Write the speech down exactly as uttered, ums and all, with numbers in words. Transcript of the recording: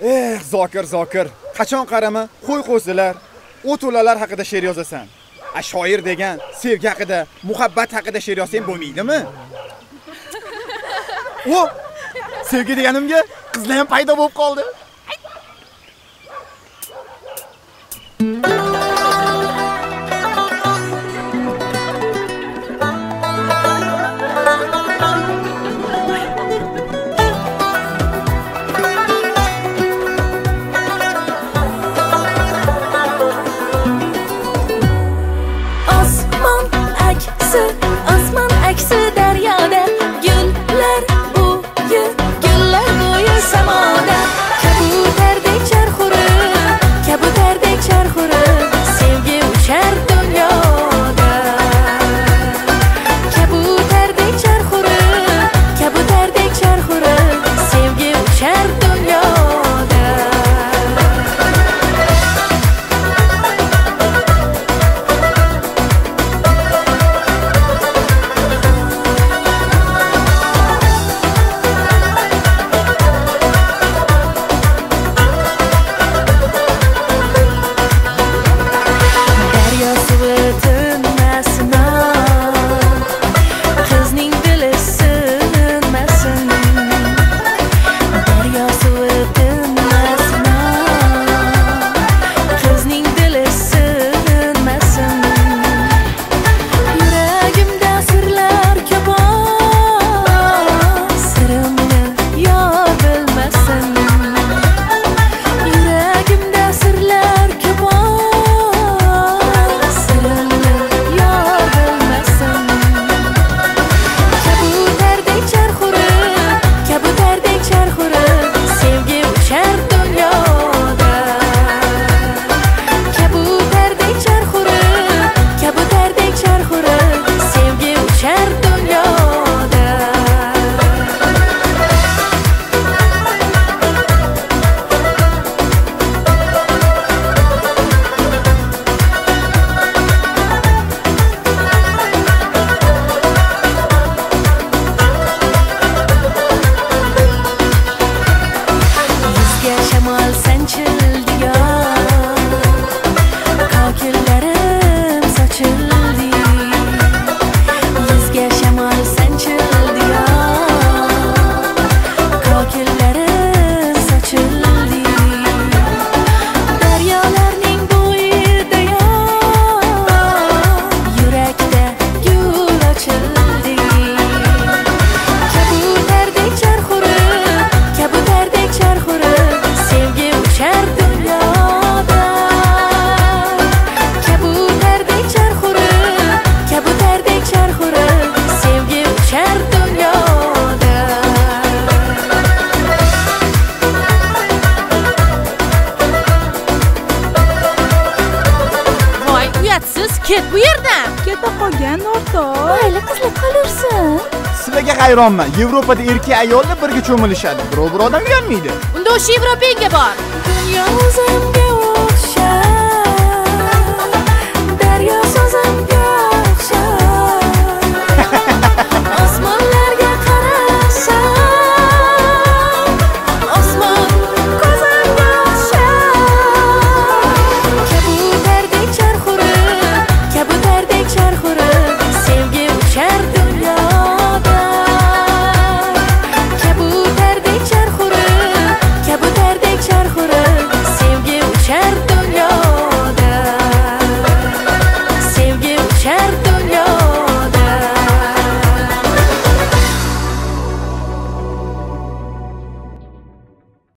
Eh, Zokir, Zokir. Qachon qarama, qo'y-qo'zilar, o't-o'lalar haqida she'r yozasan. A shoir degan sevgi haqida, muhabbat haqida she'r yozsang bo'lmaydimi? O, sevgi deganimga qizlar ham paydo bo'lib qoldi. Osmon aksi daryoda, gullar bo'yi, gullar bo'yi samoda. Kabutardek charxurib, kabutardek charxurib, sevgi uchar dunyoda. Kabutardek charxurib, kabutardek charxurib, sevgi uchar dunyoda. Ket bu yerdan. Keta qolgan o'rtoq. Mayli, qizlar qolursin. Sizlarga hayronman. Yevropada erkak ayollar birga cho'milishadi. Birov birovdan uyalmaydi. Unda o'sha Yevropaga bor. Dunyo o'zimga